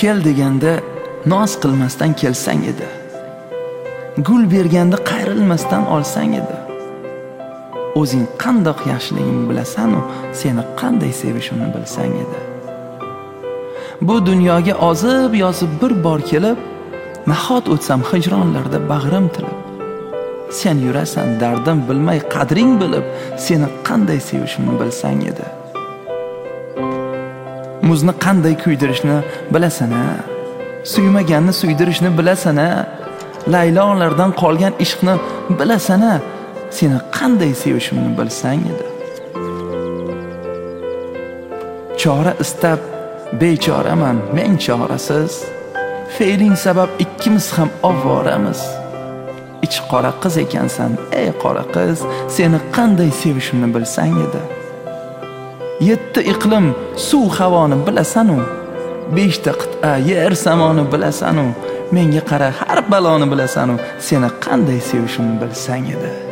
kel deganda noz qilmasdan kelsang edi. Gul berganda qayrilmasdan olsang edi. O'zing qandoq yaxshiligingni bilasan u seni qanday sevishimni bilsang edi. Bu dunyoga ozib yozib bir bor kelib, nahot o'tsam hijronlarda bag'rim tilib. Sen yurasan dardim bilmay qadring bilib, seni qanday sevishimni bilsang edi. Muzni qanday kuydirishni bilasan-a? Suymaganni suydirishni bilasan-a? Laylolardan qolgan ishqni bilasan-a? Seni qanday sevishimni bilsang edi. Chora istab bechoraman, men chorasiz. Fe'ling sabab ikkimiz ham ovoramiz. Ich qora qiz ekansan, ey qora qiz, seni qanday sevishimni bilsang edi. 7 iqlim, suv havoni bilasan-u, 5 ta qit'a yer samoni bilasan-u, menga qara har baloni bilasan-u, seni qanday sevishimni bilsang edi.